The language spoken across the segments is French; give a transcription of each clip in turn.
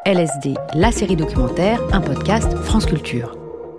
LSD, la série documentaire, un podcast France Culture.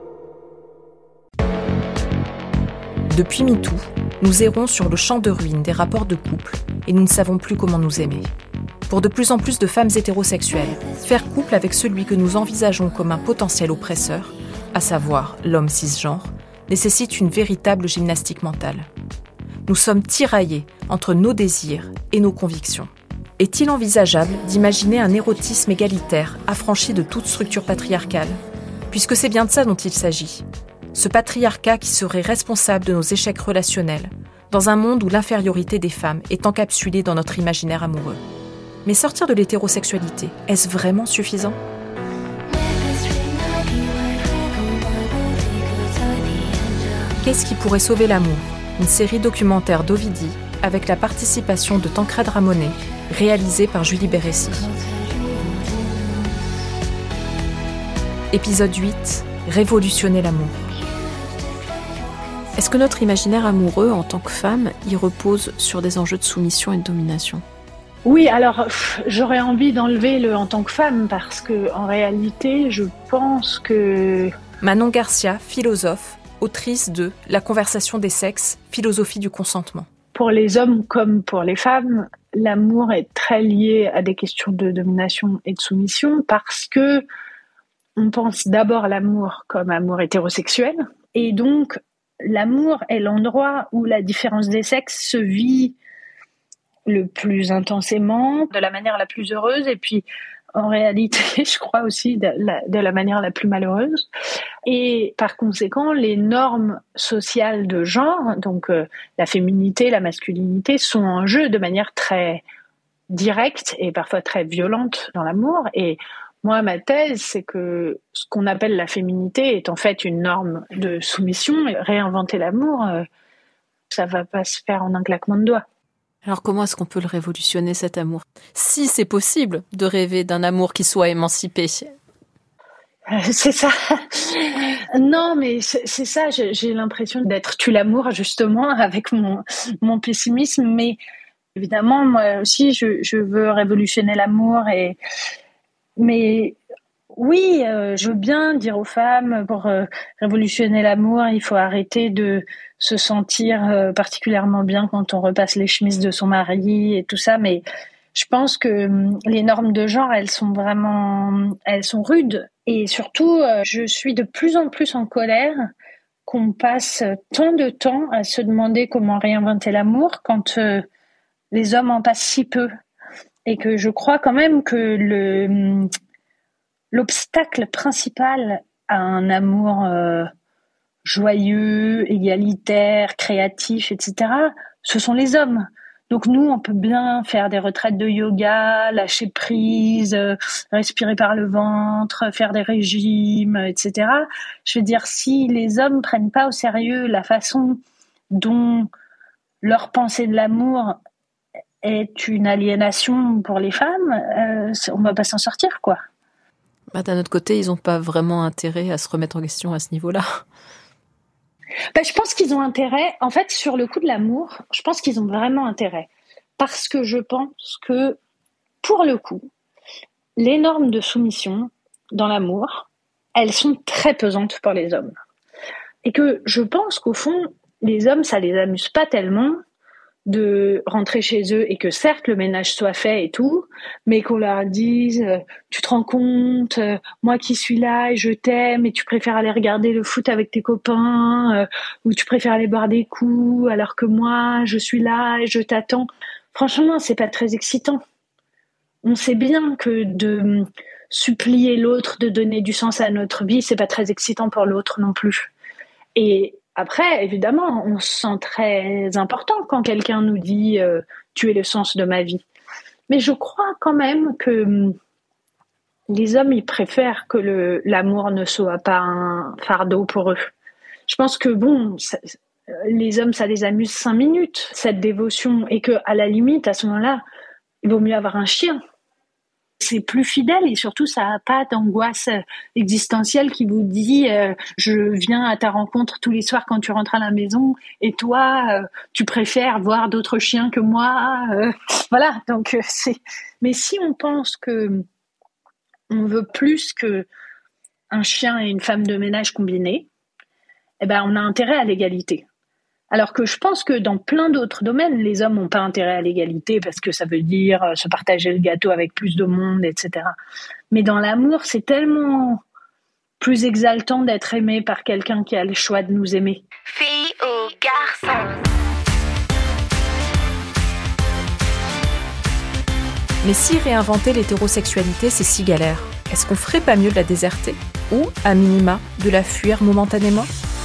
Depuis MeToo, nous errons sur le champ de ruines des rapports de couple et nous ne savons plus comment nous aimer. Pour de plus en plus de femmes hétérosexuelles, faire couple avec celui que nous envisageons comme un potentiel oppresseur, à savoir l'homme cisgenre, nécessite une véritable gymnastique mentale. Nous sommes tiraillés entre nos désirs et nos convictions. Est-il envisageable d'imaginer un érotisme égalitaire, affranchi de toute structure patriarcale ? Puisque c'est bien de ça dont il s'agit. Ce patriarcat qui serait responsable de nos échecs relationnels, dans un monde où l'infériorité des femmes est encapsulée dans notre imaginaire amoureux. Mais sortir de l'hétérosexualité, est-ce vraiment suffisant ? Qu'est-ce qui pourrait sauver l'amour ? Une série documentaire d'Ovidie avec la participation de Tancrède Ramonet, réalisée par Julie Bérécy. Épisode 8, révolutionner l'amour. Est-ce que notre imaginaire amoureux en tant que femme y repose sur des enjeux de soumission et de domination ? Oui, alors j'aurais envie d'enlever le en tant que femme parce que en réalité, je pense que Manon Garcia, philosophe, autrice de La conversation des sexes, philosophie du consentement. Pour les hommes comme pour les femmes, l'amour est très lié à des questions de domination et de soumission parce que on pense d'abord à l'amour comme amour hétérosexuel et donc l'amour est l'endroit où la différence des sexes se vit le plus intensément, de la manière la plus heureuse et puis en réalité, je crois aussi de la manière la plus malheureuse. Et par conséquent, les normes sociales de genre, donc la féminité, la masculinité, sont en jeu de manière très directe et parfois très violente dans l'amour. Et moi, ma thèse, c'est que ce qu'on appelle la féminité est en fait une norme de soumission. Et réinventer l'amour, ça va pas se faire en un claquement de doigts. Alors comment est-ce qu'on peut le révolutionner, cet amour ? Si c'est possible de rêver d'un amour qui soit émancipé. C'est ça. Non, mais c'est ça. J'ai l'impression d'être tue l'amour, justement, avec mon pessimisme. Mais évidemment, moi aussi, je veux révolutionner l'amour. Mais oui, je veux bien dire aux femmes, pour révolutionner l'amour, il faut arrêter de se sentir particulièrement bien quand on repasse les chemises de son mari et tout ça. Mais je pense que les normes de genre, elles sont rudes. Et surtout, je suis de plus en plus en colère qu'on passe tant de temps à se demander comment réinventer l'amour quand les hommes en passent si peu. Et que je crois quand même que l'obstacle principal à un amour joyeux, égalitaire, créatif, etc., ce sont les hommes. Donc nous, on peut bien faire des retraites de yoga, lâcher prise, respirer par le ventre, faire des régimes, etc. Je veux dire, si les hommes prennent pas au sérieux la façon dont leur pensée de l'amour est une aliénation pour les femmes, on va pas s'en sortir, quoi. D'un autre côté, ils n'ont pas vraiment intérêt à se remettre en question à ce niveau-là. Je pense qu'ils ont intérêt, en fait, sur le coup de l'amour, je pense qu'ils ont vraiment intérêt. Parce que je pense que, pour le coup, les normes de soumission dans l'amour, elles sont très pesantes pour les hommes. Et que je pense qu'au fond, les hommes, ça les amuse pas tellement de rentrer chez eux et que certes le ménage soit fait et tout, mais qu'on leur dise tu te rends compte, moi qui suis là et je t'aime et tu préfères aller regarder le foot avec tes copains ou tu préfères aller boire des coups alors que moi je suis là et je t'attends. Franchement, c'est pas très excitant. On sait bien que de supplier l'autre de donner du sens à notre vie, c'est pas très excitant pour l'autre non plus. Et après, évidemment, on se sent très important quand quelqu'un nous dit « tu es le sens de ma vie ». Mais je crois quand même que les hommes, ils préfèrent que l'amour ne soit pas un fardeau pour eux. Je pense que les hommes, ça les amuse 5 minutes, cette dévotion, et qu'à la limite, à ce moment-là, il vaut mieux avoir un chien. C'est plus fidèle et surtout ça n'a pas d'angoisse existentielle qui vous dit je viens à ta rencontre tous les soirs quand tu rentres à la maison et toi tu préfères voir d'autres chiens que moi voilà, donc c'est. Mais si on pense que on veut plus que un chien et une femme de ménage combinés, on a intérêt à l'égalité. Alors que je pense que dans plein d'autres domaines, les hommes n'ont pas intérêt à l'égalité parce que ça veut dire se partager le gâteau avec plus de monde, etc. Mais dans l'amour, c'est tellement plus exaltant d'être aimé par quelqu'un qui a le choix de nous aimer. Fille ou garçon. Mais si réinventer l'hétérosexualité, c'est si galère, est-ce qu'on ferait pas mieux de la déserter? Ou, à minima, de la fuir momentanément?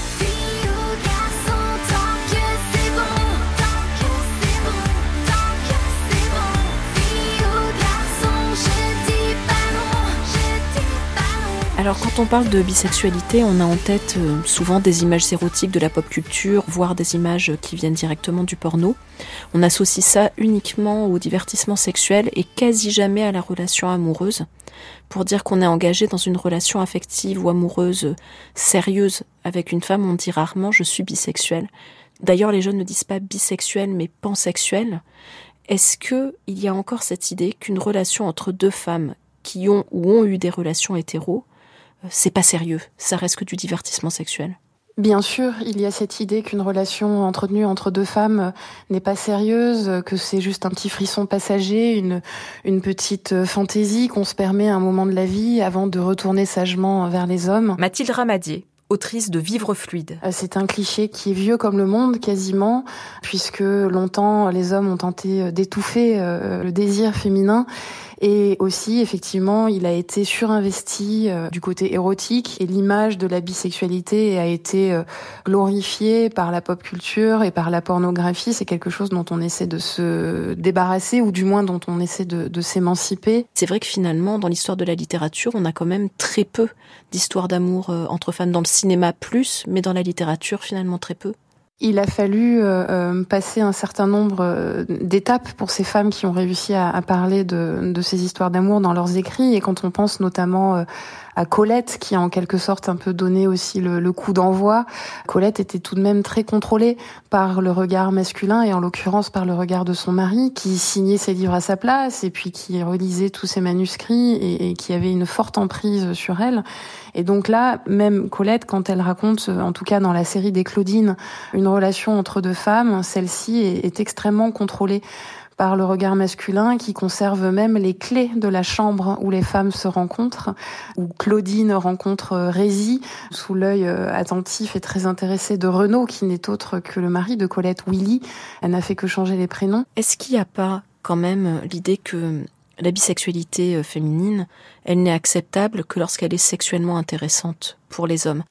Alors quand on parle de bisexualité, on a en tête souvent des images érotiques de la pop culture, voire des images qui viennent directement du porno. On associe ça uniquement au divertissement sexuel et quasi jamais à la relation amoureuse. Pour dire qu'on est engagé dans une relation affective ou amoureuse sérieuse avec une femme, on dit rarement « je suis bisexuel ». D'ailleurs, les jeunes ne disent pas bisexuel mais pansexuel. Est-ce qu'il y a encore cette idée qu'une relation entre deux femmes qui ont ou ont eu des relations hétéros, c'est pas sérieux, ça reste que du divertissement sexuel? Bien sûr, il y a cette idée qu'une relation entretenue entre deux femmes n'est pas sérieuse, que c'est juste un petit frisson passager, une petite fantaisie qu'on se permet à un moment de la vie avant de retourner sagement vers les hommes. Mathilde Ramadier, autrice de Vivre fluide. C'est un cliché qui est vieux comme le monde, quasiment, puisque longtemps les hommes ont tenté d'étouffer le désir féminin. Et aussi, effectivement, il a été surinvesti du côté érotique et l'image de la bisexualité a été glorifiée par la pop culture et par la pornographie. C'est quelque chose dont on essaie de se débarrasser ou du moins dont on essaie de s'émanciper. C'est vrai que finalement, dans l'histoire de la littérature, on a quand même très peu d'histoires d'amour entre femmes dans le cinéma plus, mais dans la littérature, finalement très peu. Il a fallu passer un certain nombre d'étapes pour ces femmes qui ont réussi à parler de ces histoires d'amour dans leurs écrits. Et quand on pense notamment à Colette, qui a en quelque sorte un peu donné aussi le coup d'envoi, Colette était tout de même très contrôlée par le regard masculin et en l'occurrence par le regard de son mari, qui signait ses livres à sa place et puis qui relisait tous ses manuscrits et qui avait une forte emprise sur elle. Et donc là, même Colette, quand elle raconte, en tout cas dans la série des Claudines, une relation entre deux femmes, celle-ci est extrêmement contrôlée par le regard masculin qui conserve même les clés de la chambre où les femmes se rencontrent, où Claudine rencontre Rézy sous l'œil attentif et très intéressé de Renaud, qui n'est autre que le mari de Colette, Willy. Elle n'a fait que changer les prénoms. Est-ce qu'il n'y a pas quand même l'idée que la bisexualité féminine, elle n'est acceptable que lorsqu'elle est sexuellement intéressante pour les hommes?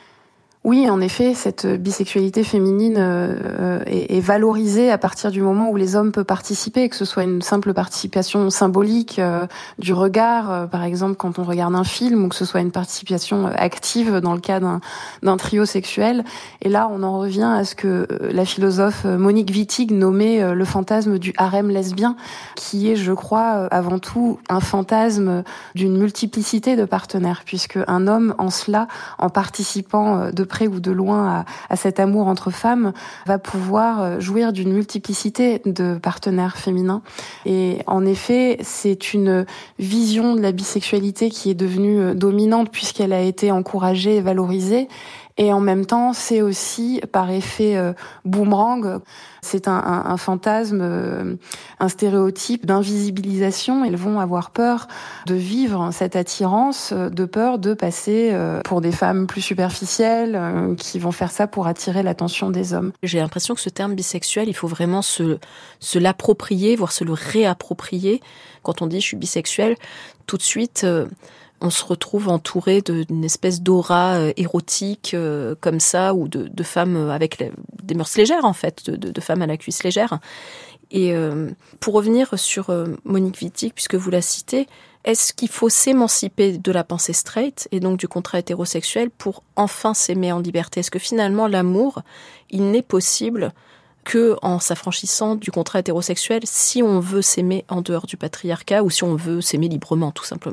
Oui, en effet, cette bisexualité féminine est valorisée à partir du moment où les hommes peuvent participer, que ce soit une simple participation symbolique du regard, par exemple quand on regarde un film, ou que ce soit une participation active dans le cas d'un trio sexuel. Et là, on en revient à ce que la philosophe Monique Wittig nommait le fantasme du harem lesbien, qui est, je crois, avant tout un fantasme d'une multiplicité de partenaires, puisque un homme, en cela, en participant de près ou de loin à cet amour entre femmes, va pouvoir jouir d'une multiplicité de partenaires féminins. Et en effet, c'est une vision de la bisexualité qui est devenue dominante puisqu'elle a été encouragée et valorisée. Et en même temps, c'est aussi, par effet boomerang, c'est un fantasme, un stéréotype d'invisibilisation. Elles vont avoir peur de vivre cette attirance, de peur de passer pour des femmes plus superficielles, qui vont faire ça pour attirer l'attention des hommes. J'ai l'impression que ce terme bisexuel, il faut vraiment se l'approprier, voire se le réapproprier. Quand on dit « je suis bisexuel », tout de suite... on se retrouve entouré d'une espèce d'aura érotique comme ça, ou de femmes avec des mœurs légères, en fait, de femmes à la cuisse légère. Et pour revenir sur Monique Wittig, puisque vous la citez, est-ce qu'il faut s'émanciper de la pensée straight, et donc du contrat hétérosexuel, pour enfin s'aimer en liberté? Est-ce que finalement, l'amour, il n'est possible que en s'affranchissant du contrat hétérosexuel, si on veut s'aimer en dehors du patriarcat, ou si on veut s'aimer librement, tout simplement?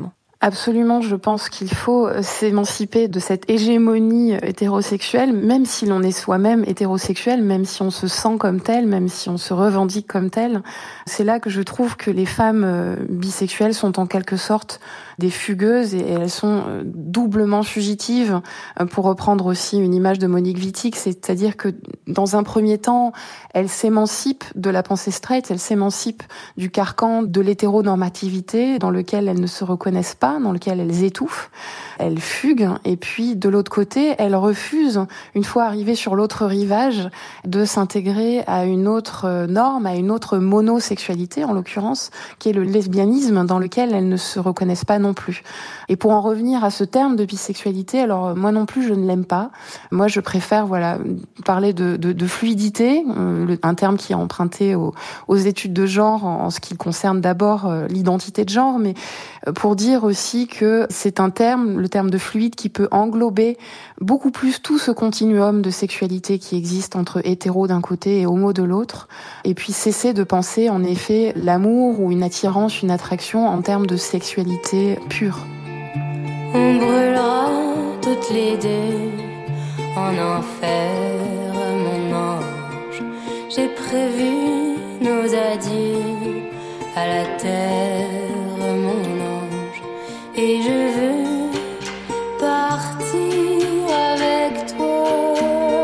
Absolument, je pense qu'il faut s'émanciper de cette hégémonie hétérosexuelle, même si l'on est soi-même hétérosexuel, même si on se sent comme tel, même si on se revendique comme tel. C'est là que je trouve que les femmes bisexuelles sont en quelque sorte des fugueuses et elles sont doublement fugitives, pour reprendre aussi une image de Monique Wittig, c'est-à-dire que dans un premier temps, elles s'émancipent de la pensée straight, elles s'émancipent du carcan de l'hétéronormativité dans lequel elles ne se reconnaissent pas, dans lequel elles étouffent, elles fuguent, et puis de l'autre côté, elles refusent, une fois arrivées sur l'autre rivage, de s'intégrer à une autre norme, à une autre monosexualité en l'occurrence, qui est le lesbianisme, dans lequel elles ne se reconnaissent pas non plus. Et pour en revenir à ce terme de bisexualité, alors moi non plus je ne l'aime pas. Moi je préfère parler de fluidité, un terme qui est emprunté aux études de genre en ce qui concerne d'abord l'identité de genre, mais pour dire aussi que c'est un terme, le terme de fluide, qui peut englober beaucoup plus tout ce continuum de sexualité qui existe entre hétéro d'un côté et homo de l'autre, et puis cesser de penser en effet l'amour ou une attirance, une attraction en termes de sexualité pure. On brûlera toutes les deux en enfer, mon ange. J'ai prévu nos adieux à la terre, mon ange. Et je veux partir avec toi.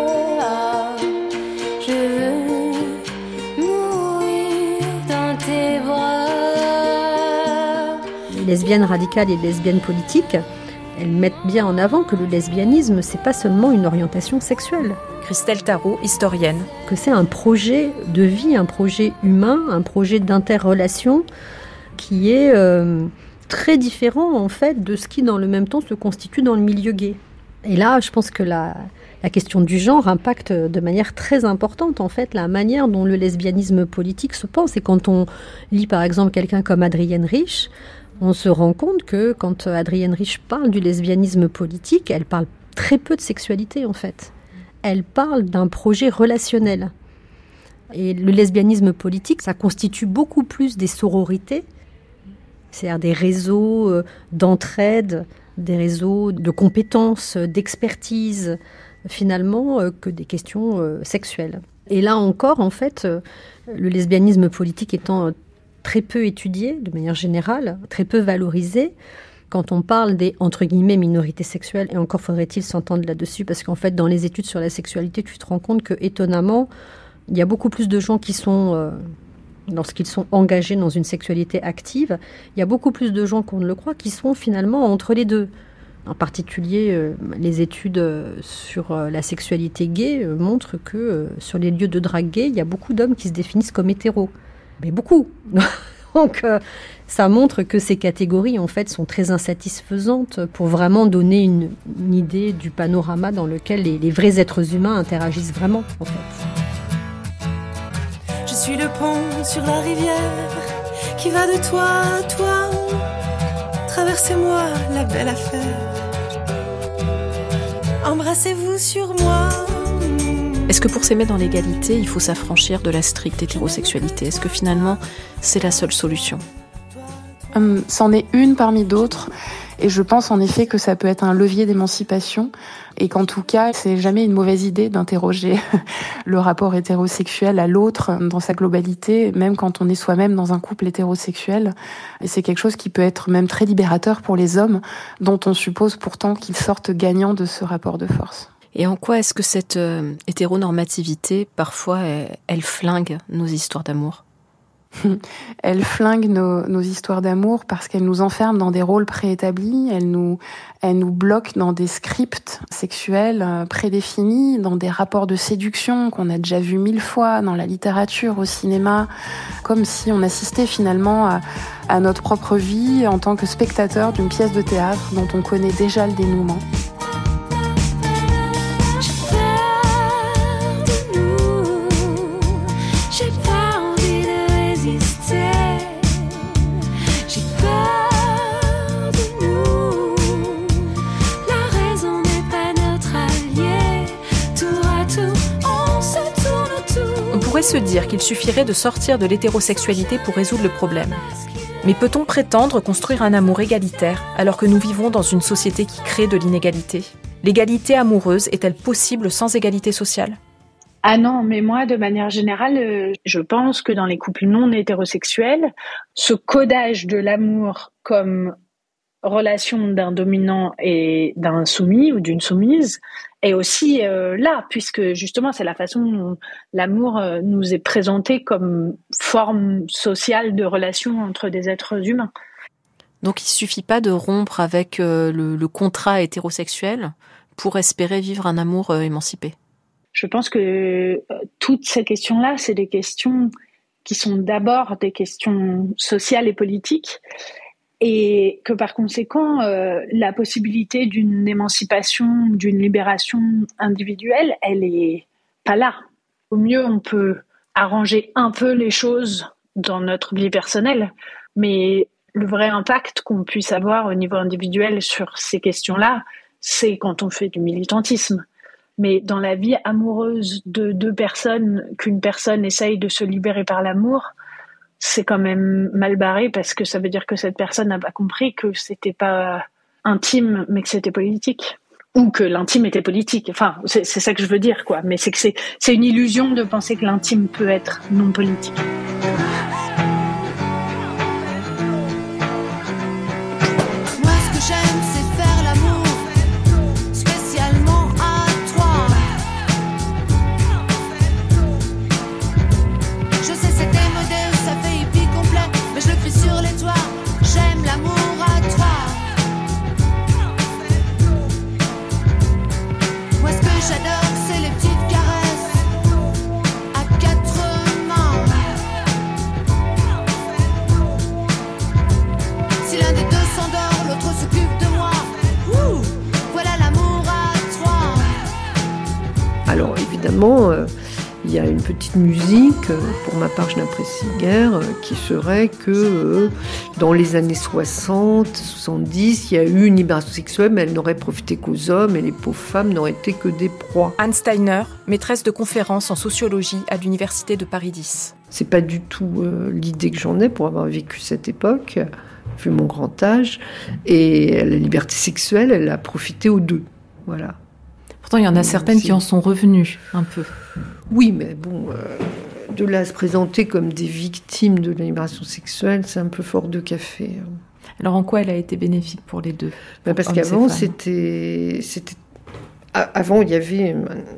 Je veux mourir dans tes bras. Les lesbiennes radicales et les lesbiennes politiques, elles mettent bien en avant que le lesbianisme, c'est pas seulement une orientation sexuelle. Christelle Tarot, historienne. Que c'est un projet de vie, un projet humain, un projet d'interrelation qui est très différent en fait de ce qui dans le même temps se constitue dans le milieu gay. Et là, je pense que la question du genre impacte de manière très importante en fait la manière dont le lesbianisme politique se pense. Et quand on lit par exemple quelqu'un comme Adrienne Rich, on se rend compte que quand Adrienne Rich parle du lesbianisme politique, elle parle très peu de sexualité en fait. Elle parle d'un projet relationnel. Et le lesbianisme politique, ça constitue beaucoup plus des sororités, c'est-à-dire des réseaux d'entraide, des réseaux de compétences, d'expertise, finalement, que des questions sexuelles. Et là encore, en fait, le lesbianisme politique étant très peu étudié, de manière générale, très peu valorisé, quand on parle des, entre guillemets, minorités sexuelles, et encore faudrait-il s'entendre là-dessus, parce qu'en fait, dans les études sur la sexualité, tu te rends compte que, étonnamment, il y a beaucoup plus de gens qui sont, lorsqu'ils sont engagés dans une sexualité active, il y a beaucoup plus de gens qu'on ne le croit qui sont finalement entre les deux. En particulier, les études sur la sexualité gay montrent que sur les lieux de drague gay, il y a beaucoup d'hommes qui se définissent comme hétéros. Mais beaucoup. Donc, ça montre que ces catégories, en fait, sont très insatisfaisantes pour vraiment donner une idée du panorama dans lequel les vrais êtres humains interagissent vraiment, en fait. Je suis le pont sur la rivière qui va de toi à toi. Traversez-moi la belle affaire. Embrassez-vous sur moi. Est-ce que pour s'aimer dans l'égalité, il faut s'affranchir de la stricte hétérosexualité ? Est-ce que finalement, c'est la seule solution ? C'en est une parmi d'autres. Et je pense en effet que ça peut être un levier d'émancipation. Et qu'en tout cas, c'est jamais une mauvaise idée d'interroger le rapport hétérosexuel à l'autre dans sa globalité, même quand on est soi-même dans un couple hétérosexuel. Et c'est quelque chose qui peut être même très libérateur pour les hommes, dont on suppose pourtant qu'ils sortent gagnants de ce rapport de force. Et en quoi est-ce que cette hétéronormativité, parfois, elle flingue nos histoires d'amour ? Elle flingue nos histoires d'amour parce qu'elle nous enferme dans des rôles préétablis, elle nous bloque dans des scripts sexuels prédéfinis, dans des rapports de séduction qu'on a déjà vus 1000 fois dans la littérature, au cinéma, comme si on assistait finalement à notre propre vie en tant que spectateur d'une pièce de théâtre dont on connaît déjà le dénouement. On pourrait se dire qu'il suffirait de sortir de l'hétérosexualité pour résoudre le problème. Mais peut-on prétendre construire un amour égalitaire alors que nous vivons dans une société qui crée de l'inégalité ? L'égalité amoureuse est-elle possible sans égalité sociale ? Ah non, mais moi, de manière générale, je pense que dans les couples non hétérosexuels, ce codage de l'amour comme relation d'un dominant et d'un soumis ou d'une soumise est aussi là, puisque justement c'est la façon dont l'amour nous est présenté comme forme sociale de relation entre des êtres humains. Donc il ne suffit pas de rompre avec le contrat hétérosexuel pour espérer vivre un amour émancipé. Je pense que toutes ces questions-là, c'est des questions qui sont d'abord des questions sociales et politiques, et que par conséquent, la possibilité d'une émancipation, d'une libération individuelle, elle est pas là. Au mieux, on peut arranger un peu les choses dans notre vie personnelle, mais le vrai impact qu'on puisse avoir au niveau individuel sur ces questions-là, c'est quand on fait du militantisme. Mais dans la vie amoureuse de deux personnes, qu'une personne essaye de se libérer par l'amour, c'est quand même mal barré, parce que ça veut dire que cette personne n'a pas compris que c'était pas intime, mais que c'était politique. Ou que l'intime était politique. Enfin, c'est ça que je veux dire, quoi. Mais c'est que c'est une illusion de penser que l'intime peut être non politique. Moi, ce que j'aime, c'est faire l'amour, spécialement à trois. Je sais, c'est démodé, ça fait hippie complet, mais je le crie sur les toits. J'aime l'amour à trois. Moi, ce que j'adore, c'est les petites caresses à quatre mains. Si l'un des deux s'endort, l'autre s'occupe de moi. Ouh, voilà l'amour à trois. Alors évidemment, il y a une petite musique, pour ma part je n'apprécie guère, qui serait que dans les années 60, 70, il y a eu une libération sexuelle, mais elle n'aurait profité qu'aux hommes et les pauvres femmes n'auraient été que des proies. Anne Steiner, maîtresse de conférences en sociologie à l'Université de Paris X. C'est pas du tout l'idée que j'en ai pour avoir vécu cette époque, vu mon grand âge, et la liberté sexuelle, elle a profité aux deux, voilà. Pourtant, il y en a certaines qui en sont revenues un peu. Oui, mais bon, de là à se présenter comme des victimes de la libération sexuelle, c'est un peu fort de café. Alors, en quoi elle a été bénéfique pour les deux ? Parce qu'avant, c'était... Avant, il y avait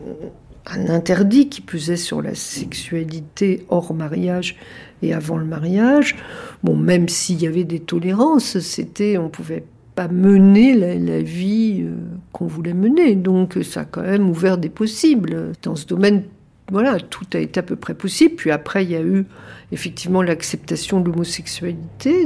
un interdit qui pesait sur la sexualité hors mariage et avant le mariage. Bon, même s'il y avait des tolérances, on pouvait pas mener la vie qu'on voulait mener. Donc ça a quand même ouvert des possibles. Dans ce domaine, voilà, tout a été à peu près possible. Puis après, il y a eu effectivement l'acceptation de l'homosexualité,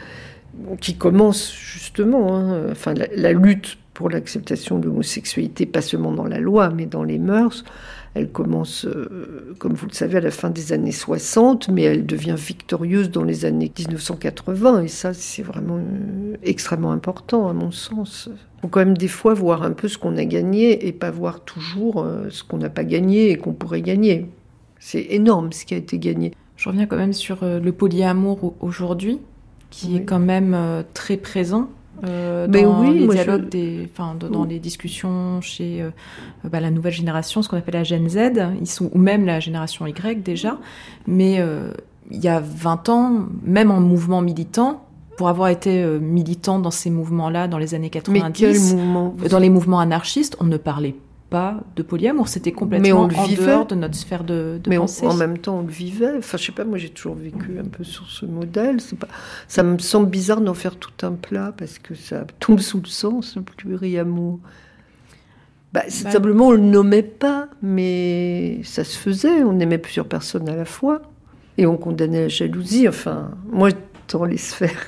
qui commence justement, enfin la lutte pour l'acceptation de l'homosexualité, pas seulement dans la loi, mais dans les mœurs. Elle commence, comme vous le savez, à la fin des années 60, mais elle devient victorieuse dans les années 1980. Et ça, c'est vraiment extrêmement important, à mon sens. Il faut quand même des fois voir un peu ce qu'on a gagné et pas voir toujours ce qu'on n'a pas gagné et qu'on pourrait gagner. C'est énorme ce qui a été gagné. Je reviens quand même sur le polyamour aujourd'hui, qui est quand même très présent. Dans les dialogues, dans les discussions chez la nouvelle génération, ce qu'on appelle la Gen Z, ou même la génération Y déjà. Mais il y a 20 ans, même en mouvement militant, pour avoir été militant dans ces mouvements-là dans les années 90, mais quel mouvement ? Dans les mouvements anarchistes, on ne parlait pas de polyamour, c'était complètement en dehors de notre sphère de pensée. Mais en même temps, on le vivait. Enfin, je sais pas, moi j'ai toujours vécu un peu sur ce modèle. Ça me semble bizarre d'en faire tout un plat parce que ça tombe sous le sens, le pluriamour. Simplement, on le nommait pas, mais ça se faisait. On aimait plusieurs personnes à la fois et on condamnait la jalousie. Enfin, moi, dans les sphères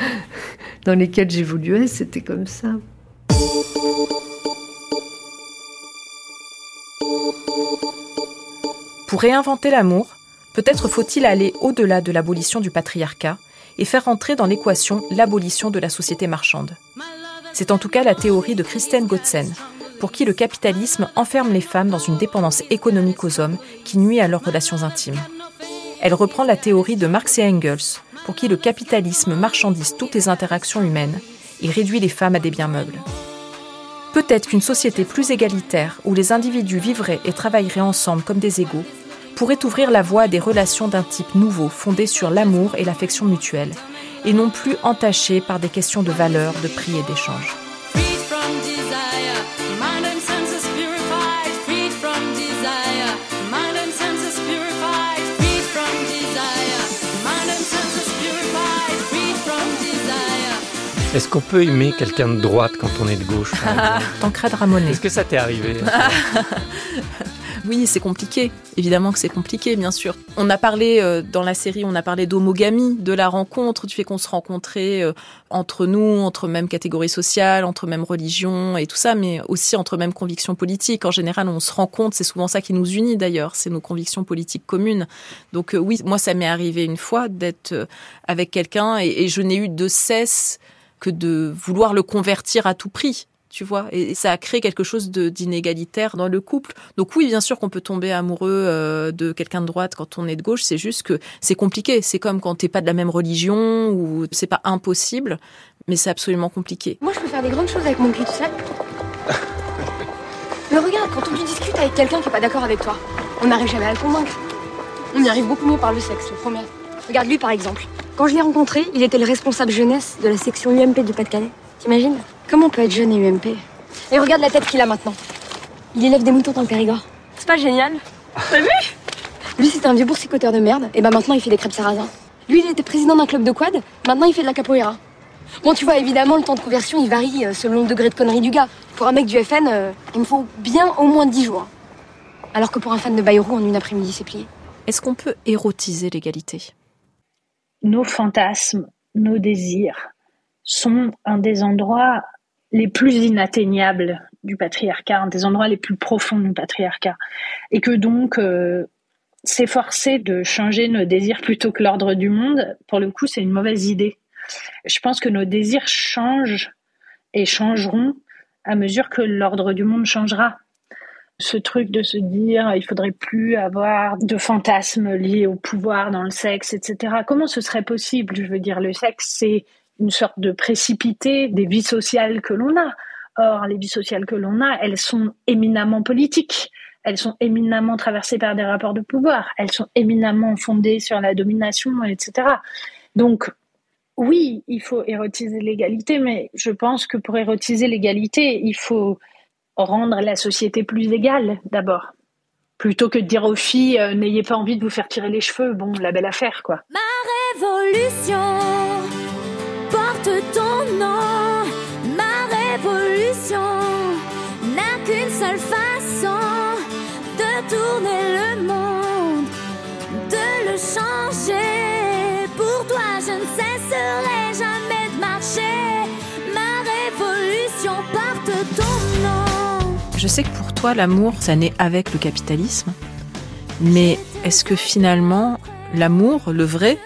dans lesquelles j'évoluais, c'était comme ça. Pour réinventer l'amour, peut-être faut-il aller au-delà de l'abolition du patriarcat et faire entrer dans l'équation l'abolition de la société marchande. C'est en tout cas la théorie de Christine Gotzen, pour qui le capitalisme enferme les femmes dans une dépendance économique aux hommes qui nuit à leurs relations intimes. Elle reprend la théorie de Marx et Engels, pour qui le capitalisme marchandise toutes les interactions humaines et réduit les femmes à des biens meubles. Peut-être qu'une société plus égalitaire, où les individus vivraient et travailleraient ensemble comme des égaux, pourrait ouvrir la voie à des relations d'un type nouveau, fondées sur l'amour et l'affection mutuelle, et non plus entachées par des questions de valeur, de prix et d'échange. Est-ce qu'on peut aimer quelqu'un de droite quand on est de gauche, par exemple ? Tancrède Ramonet. Est-ce que ça t'est arrivé ? Oui, c'est compliqué. Évidemment que c'est compliqué, bien sûr. On a parlé, dans la série, on a parlé d'homogamie, de la rencontre, du fait qu'on se rencontrait entre nous, entre même catégories sociales, entre même religions et tout ça, mais aussi entre même convictions politiques. En général, on se rencontre, c'est souvent ça qui nous unit d'ailleurs, c'est nos convictions politiques communes. Donc oui, moi, ça m'est arrivé une fois d'être avec quelqu'un et je n'ai eu de cesse que de vouloir le convertir à tout prix, tu vois. Et ça a créé quelque chose d'inégalitaire dans le couple. Donc oui, bien sûr qu'on peut tomber amoureux de quelqu'un de droite quand on est de gauche, c'est juste que c'est compliqué. C'est comme quand t'es pas de la même religion, ou c'est pas impossible, mais c'est absolument compliqué. Moi, je peux faire des grandes choses avec mon cul, tu sais. Mais regarde, quand tu discutes avec quelqu'un qui est pas d'accord avec toi, on n'arrive jamais à le convaincre. On y arrive beaucoup mieux par le sexe, je promets. Regarde lui, par exemple. Quand je l'ai rencontré, il était le responsable jeunesse de la section UMP du Pas-de-Calais. T'imagines ? Comment on peut être jeune et UMP ? Et regarde la tête qu'il a maintenant. Il élève des moutons dans le Périgord. C'est pas génial ? T'as vu ? Lui, c'était un vieux boursicoteur de merde. Et maintenant, il fait des crêpes sarrasin. Lui, il était président d'un club de quad. Maintenant, il fait de la capoeira. Bon, tu vois, évidemment, le temps de conversion, il varie selon le degré de connerie du gars. Pour un mec du FN, il me faut bien au moins 10 jours. Alors que pour un fan de Bayrou, en une après-midi, c'est plié. Est-ce qu'on peut érotiser l'égalité ? Nos fantasmes, nos désirs sont un des endroits les plus inatteignables du patriarcat, un des endroits les plus profonds du patriarcat. Et que donc, s'efforcer de changer nos désirs plutôt que l'ordre du monde, pour le coup, c'est une mauvaise idée. Je pense que nos désirs changent et changeront à mesure que l'ordre du monde changera. Ce truc de se dire il faudrait plus avoir de fantasmes liés au pouvoir dans le sexe, etc. Comment ce serait possible ? Je veux dire, le sexe, c'est une sorte de précipité des vies sociales que l'on a. Or, les vies sociales que l'on a, elles sont éminemment politiques. Elles sont éminemment traversées par des rapports de pouvoir. Elles sont éminemment fondées sur la domination, etc. Donc, oui, il faut érotiser l'égalité, mais je pense que pour érotiser l'égalité, il faut rendre la société plus égale, d'abord. Plutôt que de dire aux filles, n'ayez pas envie de vous faire tirer les cheveux. Bon, la belle affaire, quoi. Ma révolution porte ton nom. Ma révolution n'a qu'une seule façon de tourner le monde, de le changer. Pour toi, je ne cesserai jamais de marcher. Ma révolution porte ton nom. Je sais que pour toi, l'amour, ça naît avec le capitalisme. Mais est-ce que finalement, l'amour, le vrai,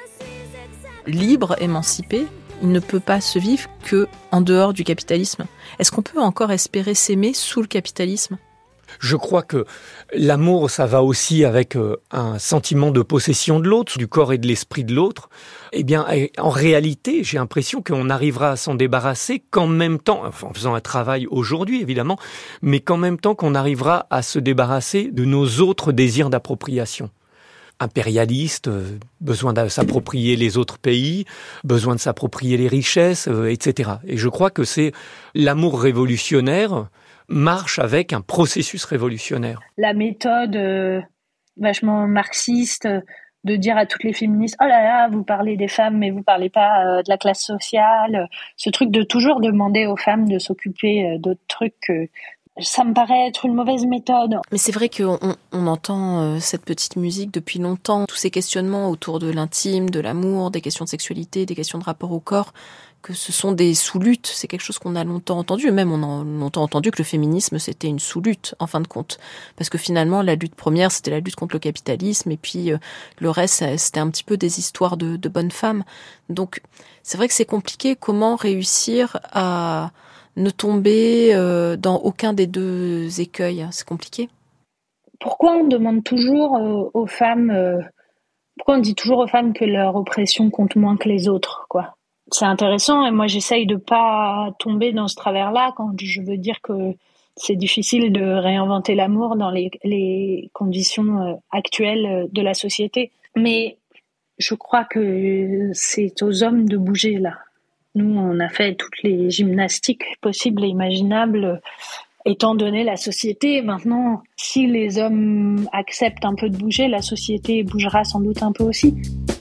libre, émancipé, il ne peut pas se vivre que en dehors du capitalisme ? Est-ce qu'on peut encore espérer s'aimer sous le capitalisme ? Je crois que l'amour, ça va aussi avec un sentiment de possession de l'autre, du corps et de l'esprit de l'autre. Eh bien, en réalité, j'ai l'impression qu'on arrivera à s'en débarrasser qu'en même temps, enfin, en faisant un travail aujourd'hui, évidemment, mais qu'en même temps qu'on arrivera à se débarrasser de nos autres désirs d'appropriation. Impérialiste, besoin de s'approprier les autres pays, besoin de s'approprier les richesses, etc. Et je crois que c'est l'amour révolutionnaire marche avec un processus révolutionnaire. La méthode vachement marxiste de dire à toutes les féministes « Oh là là, vous parlez des femmes, mais vous parlez pas de la classe sociale », ce truc de toujours demander aux femmes de s'occuper d'autres trucs, ça me paraît être une mauvaise méthode. Mais c'est vrai qu'on entend cette petite musique depuis longtemps, tous ces questionnements autour de l'intime, de l'amour, des questions de sexualité, des questions de rapport au corps, que ce sont des sous-luttes, c'est quelque chose qu'on a longtemps entendu, même on a longtemps entendu que le féminisme c'était une sous-lutte en fin de compte, parce que finalement la lutte première c'était la lutte contre le capitalisme et puis le reste c'était un petit peu des histoires de bonnes femmes. Donc c'est vrai que c'est compliqué, comment réussir à ne tomber dans aucun des deux écueils, c'est compliqué. Pourquoi on demande toujours aux femmes pourquoi on dit toujours aux femmes que leur oppression compte moins que les autres, quoi. C'est intéressant et moi j'essaye de pas tomber dans ce travers-là quand je veux dire que c'est difficile de réinventer l'amour dans les conditions actuelles de la société. Mais je crois que c'est aux hommes de bouger là. Nous, on a fait toutes les gymnastiques possibles et imaginables étant donné la société. Maintenant, si les hommes acceptent un peu de bouger, la société bougera sans doute un peu aussi.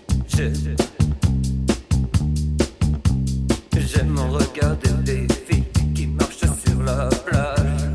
J'aime regarder des filles qui marchent sur la plage.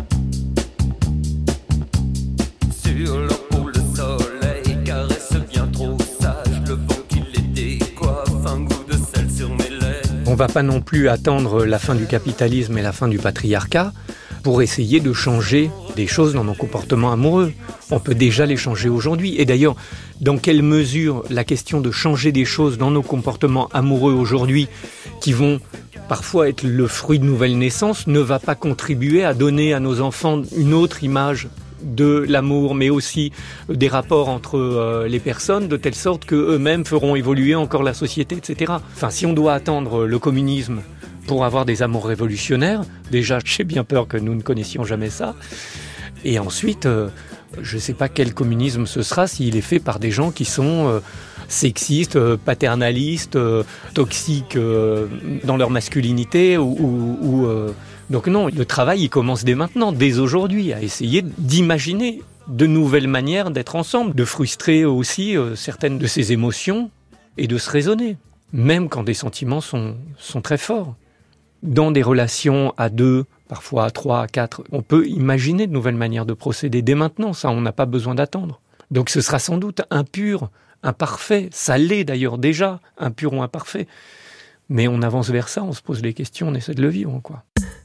Sur leur peau, le soleil caresse bien trop sage. Le vent qui les décoiffe, un goût de sel sur mes lèvres. On va pas non plus attendre la fin du capitalisme et la fin du patriarcat pour essayer de changer des choses dans nos comportements amoureux. On peut déjà les changer aujourd'hui. Et d'ailleurs, dans quelle mesure la question de changer des choses dans nos comportements amoureux aujourd'hui, qui vont parfois être le fruit de nouvelles naissances, ne va pas contribuer à donner à nos enfants une autre image de l'amour, mais aussi des rapports entre les personnes, de telle sorte qu'eux-mêmes feront évoluer encore la société, etc. Enfin, si on doit attendre le communisme pour avoir des amours révolutionnaires, déjà, j'ai bien peur que nous ne connaissions jamais ça. Et ensuite, je ne sais pas quel communisme ce sera s'il est fait par des gens qui sont sexistes, paternalistes, toxiques dans leur masculinité. Donc non, le travail, il commence dès maintenant, dès aujourd'hui, à essayer d'imaginer de nouvelles manières d'être ensemble, de frustrer aussi certaines de ces émotions et de se raisonner, même quand des sentiments sont très forts. Dans des relations à 2, parfois à 3, à 4, on peut imaginer de nouvelles manières de procéder dès maintenant. Ça, on n'a pas besoin d'attendre. Donc ce sera sans doute impur, imparfait. Ça l'est d'ailleurs déjà, impur ou imparfait. Mais on avance vers ça, on se pose les questions, on essaie de le vivre, quoi.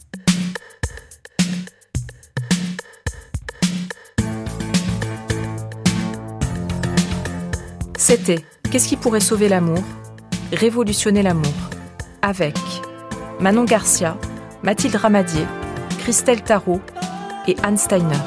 C'était « Qu'est-ce qui pourrait sauver l'amour ? Révolutionner l'amour ?» avec Manon Garcia, Mathilde Ramadier, Christelle Tarot et Anne Steiner.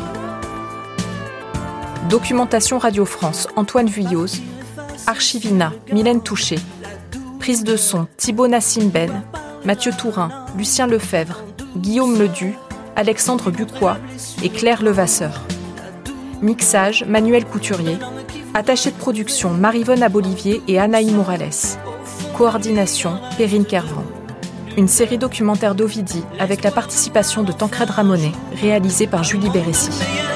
Documentation Radio France, Antoine Vuilloz. Archivina, Mylène Touché. Prise de son, Thibaut Nassim Ben, Mathieu Tourin, Lucien Lefebvre, Guillaume Ledu, Alexandre Bucois et Claire Levasseur. Mixage, Manuel Couturier. Attaché de production, Marivonne Abolivier et Anaï Morales. Coordination, Perrine Kervran. Une série documentaire d'Ovidie avec la participation de Tancrède Ramonet, réalisée par Julie Bérécy.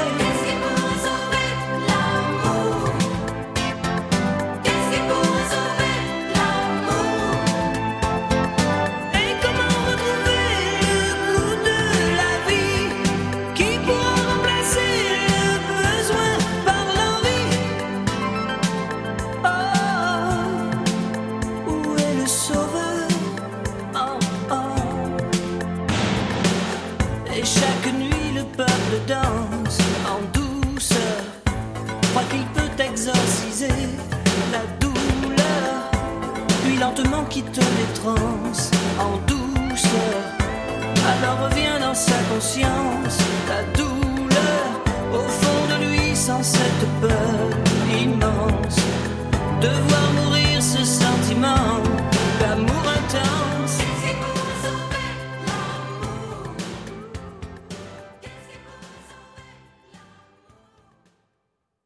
Quitte les trans en douceur, alors revient dans sa conscience la douleur au fond de lui sans cette peur immense de voir